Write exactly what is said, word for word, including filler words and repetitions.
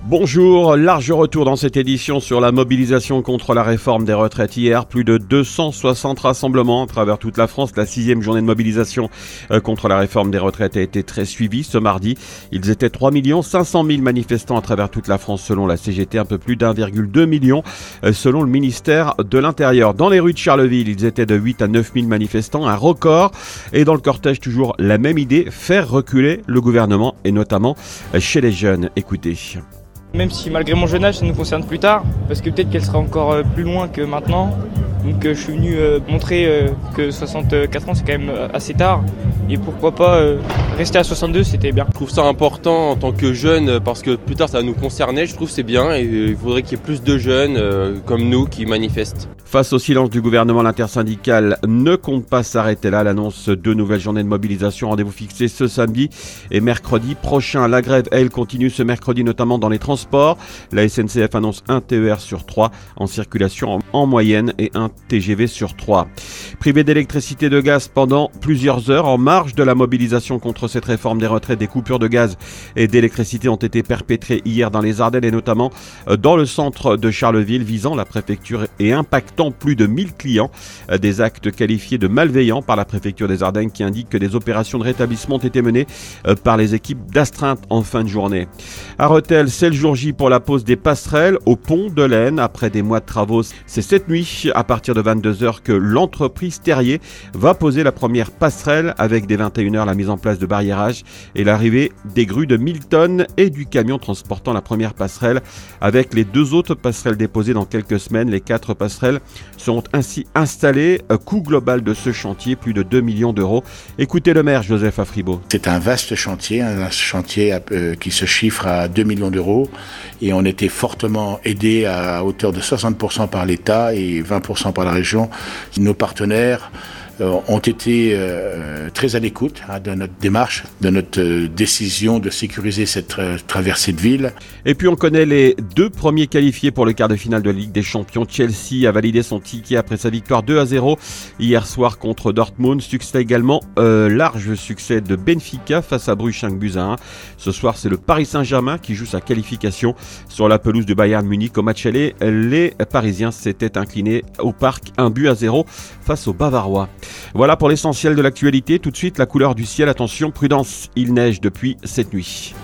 Bonjour, large retour dans cette édition sur la mobilisation contre la réforme des retraites. Hier, plus de deux cent soixante rassemblements à travers toute la France. La sixième journée de mobilisation contre la réforme des retraites a été très suivie ce mardi. Ils étaient trois millions cinq cent mille manifestants à travers toute la France selon la C G T, un peu plus d'un virgule deux million selon le ministère de l'Intérieur. Dans les rues de Charleville, ils étaient de huit à neuf mille manifestants, un record. Et dans le cortège, toujours la même idée, faire reculer le gouvernement et notamment chez les jeunes. Écoutez. Même si malgré mon jeune âge, ça nous concerne plus tard, parce que peut-être qu'elle sera encore plus loin que maintenant. Donc je suis venu montrer que soixante-quatre ans, c'est quand même assez tard. Et pourquoi pas rester à soixante-deux, c'était bien. Je trouve ça important en tant que jeune, parce que plus tard ça va nous concerner. Je trouve que c'est bien et il faudrait qu'il y ait plus de jeunes comme nous qui manifestent. Face au silence du gouvernement, l'intersyndicale ne compte pas s'arrêter là. L'annonce deux nouvelles journées de mobilisation. Rendez-vous fixé ce samedi et mercredi prochain. La grève, elle, continue ce mercredi, notamment dans les transports. La S N C F annonce un T E R sur trois en circulation en moyenne et un T G V sur trois. Privé d'électricité et de gaz pendant plusieurs heures en marge de la mobilisation contre cette réforme des retraites, des coupures de gaz et d'électricité ont été perpétrées hier dans les Ardennes et notamment dans le centre de Charleville, visant la préfecture et impactant plus de mille clients. Des actes qualifiés de malveillants par la préfecture des Ardennes qui indique que des opérations de rétablissement ont été menées par les équipes d'astreinte en fin de journée. À Rethel, c'est le jour J pour la pose des passerelles au pont de l'Aisne. Après des mois de travaux, c'est cette nuit à partir de vingt-deux heures que l'entreprise Terrier va poser la première passerelle avec dès vingt et une heures la mise en place de barriérage et l'arrivée des grues de mille tonnes et du camion transportant la première passerelle avec les deux autres passerelles déposées dans quelques semaines. Les quatre passerelles seront ainsi installées. Coût global de ce chantier, plus de deux millions d'euros. Écoutez le maire Joseph Afribault. C'est un vaste chantier, un chantier qui se chiffre à deux millions d'euros et on était fortement aidé à hauteur de soixante pour cent par l'État et vingt pour cent par la région. Nos partenaires ont été euh, très à l'écoute hein, de notre démarche, de notre euh, décision de sécuriser cette euh, traversée de ville. Et puis on connaît les deux premiers qualifiés pour le quart de finale de Ligue des Champions. Chelsea a validé son ticket après sa victoire deux à zéro hier soir contre Dortmund. Succès également, euh, large succès de Benfica face à Bruges, cinq buts à un. Ce soir, c'est le Paris Saint-Germain qui joue sa qualification sur la pelouse de Bayern Munich. Au match aller, les Parisiens s'étaient inclinés au parc un but à zéro face aux Bavarois. Voilà pour l'essentiel de l'actualité. Tout de suite, la couleur du ciel. Attention, prudence, il neige depuis cette nuit.